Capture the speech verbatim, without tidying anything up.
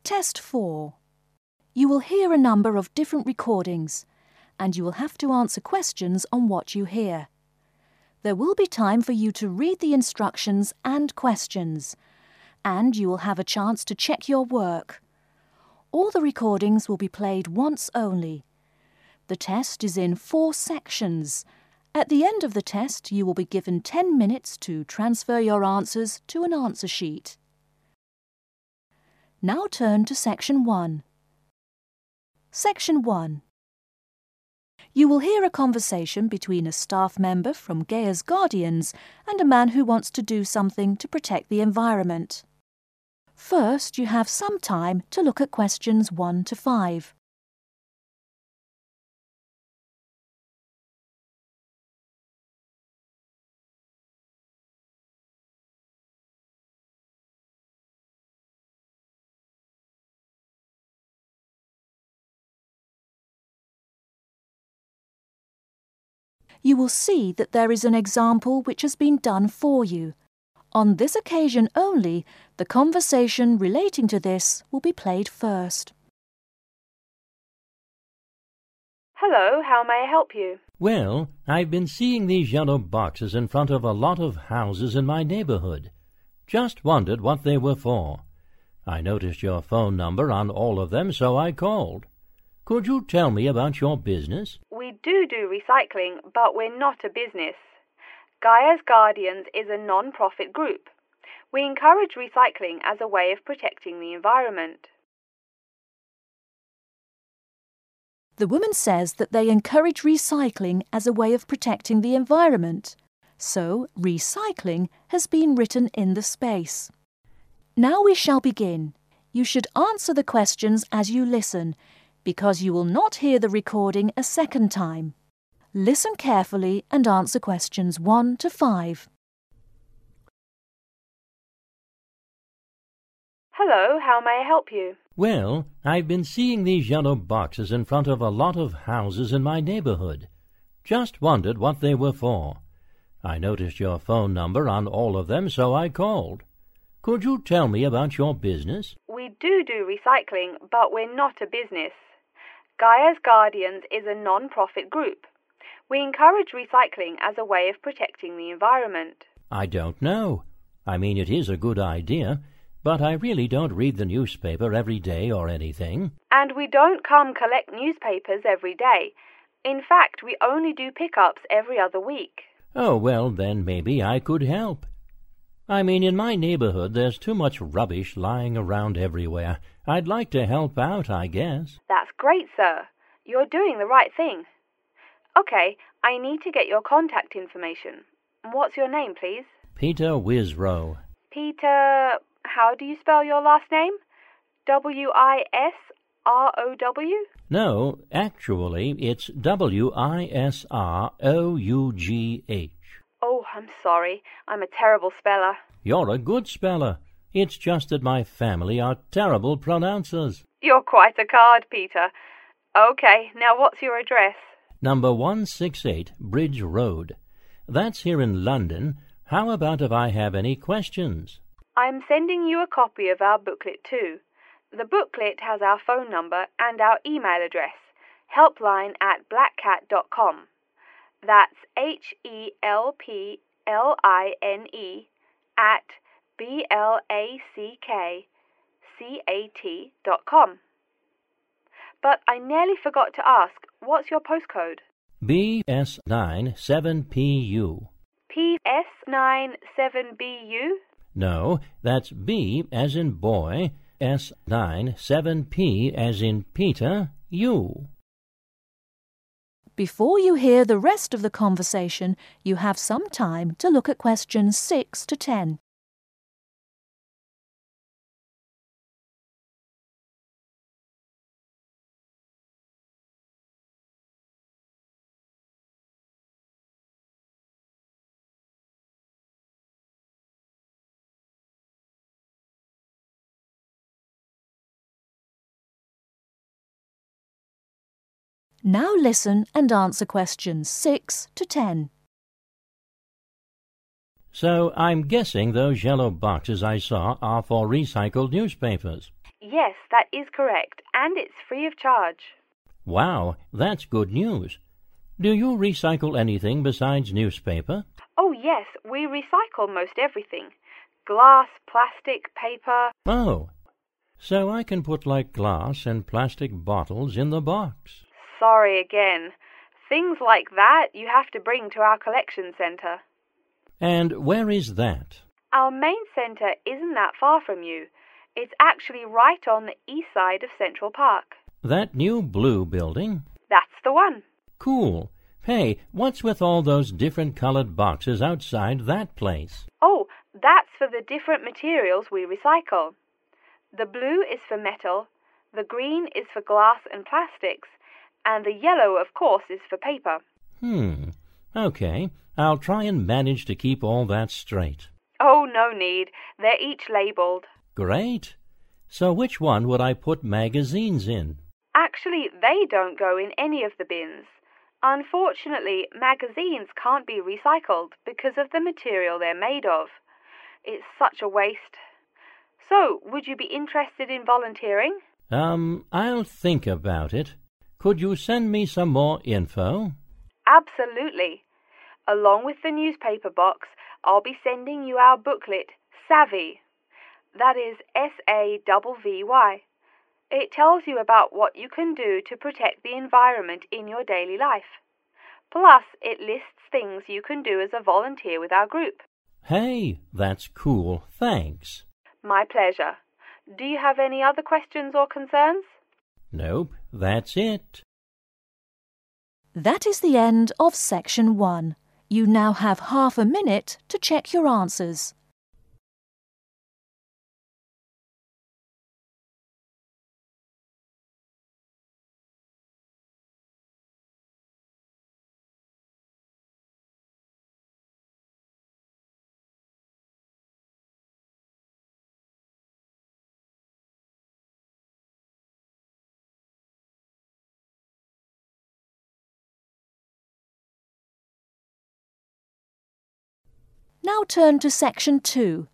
Test four. You will hear a number of different recordings, and you will have to answer questions on what you hear. There will be time for you to read the instructions and questions, and you will have a chance to check your work. All the recordings will be played once only. The test is in four sections. At the end of the test, you will be given ten minutes to transfer your answers to an answer sheet. Now turn to Section one. Section one. You will hear a conversation between a staff member from Gaia's Guardians and a man who wants to do something to protect the environment. First, you have some time to look at questions one to five. You will see that there is an example which has been done for you. On this occasion only, the conversation relating to this will be played first. Hello, how may I help you? Well, I've been seeing these yellow boxes in front of a lot of houses in my neighborhood. Just wondered what they were for. I noticed your phone number on all of them, so I called. Could you tell me about your business? We do do recycling, but we're not a business. Gaia's Guardians is a non-profit group. We encourage recycling as a way of protecting the environment. The woman says that they encourage recycling as a way of protecting the environment. So, recycling has been written in the space. Now we shall begin. You should answer the questions as you listen, because you will not hear the recording a second time. Listen carefully and answer questions one to five. Hello, how may I help you? Well, I've been seeing these yellow boxes in front of a lot of houses in my neighborhood. Just wondered what they were for. I noticed your phone number on all of them, so I called. Could you tell me about your business? We do do recycling, but we're not a business. Gaia's Guardians is a non-profit group. We encourage recycling as a way of protecting the environment. I don't know. I mean, it is a good idea, but I really don't read the newspaper every day or anything. And we don't come collect newspapers every day. In fact, we only do pickups every other week. Oh, well, then maybe I could help. I mean, in my neighborhood, there's too much rubbish lying around everywhere. I'd like to help out, I guess. That's great, sir. You're doing the right thing. Okay, I need to get your contact information. What's your name, please? Peter Wisrow. Peter, how do you spell your last name? W I S R O W? No, actually, it's W I S R O U G H. Oh, I'm sorry. I'm a terrible speller. You're a good speller. It's just that my family are terrible pronouncers. You're quite a card, Peter. Okay, now what's your address? Number one sixty-eight, Bridge Road. That's here in London. How about if I have any questions? I'm sending you a copy of our booklet too. The booklet has our phone number and our email address, helpline at blackcat dot com. That's H E L P L I N E at B L A C K C A T dot com. But I nearly forgot to ask, what's your postcode? B S nine seven P U. P S nine seven B U? No, that's B as in boy, S nine seven P as in Peter, U. Before you hear the rest of the conversation, you have some time to look at questions six to ten. Now listen and answer questions six to ten. So I'm guessing those yellow boxes I saw are for recycled newspapers. Yes, that is correct, and it's free of charge. Wow, that's good news. Do you recycle anything besides newspaper? Oh yes, we recycle most everything. Glass, plastic, paper. Oh, so I can put like glass and plastic bottles in the box. Sorry again. Things like that you have to bring to our collection centre. And where is that? Our main centre isn't that far from you. It's actually right on the east side of Central Park. That new blue building? That's the one. Cool. Hey, what's with all those different colored boxes outside that place? Oh, that's for the different materials we recycle. The blue is for metal, the green is for glass and plastics, and the yellow, of course, is for paper. Hmm. Okay, I'll try and manage to keep all that straight. Oh, no need. They're each labelled. Great. So which one would I put magazines in? Actually, they don't go in any of the bins. Unfortunately, magazines can't be recycled because of the material they're made of. It's such a waste. So, would you be interested in volunteering? Um, I'll think about it. Could you send me some more info? Absolutely. Along with the newspaper box, I'll be sending you our booklet, Savvy. That is S A V V Y. It tells you about what you can do to protect the environment in your daily life. Plus, it lists things you can do as a volunteer with our group. Hey, that's cool. Thanks. My pleasure. Do you have any other questions or concerns? Nope, that's it. That is the end of section one. You now have half a minute to check your answers. Now turn to section two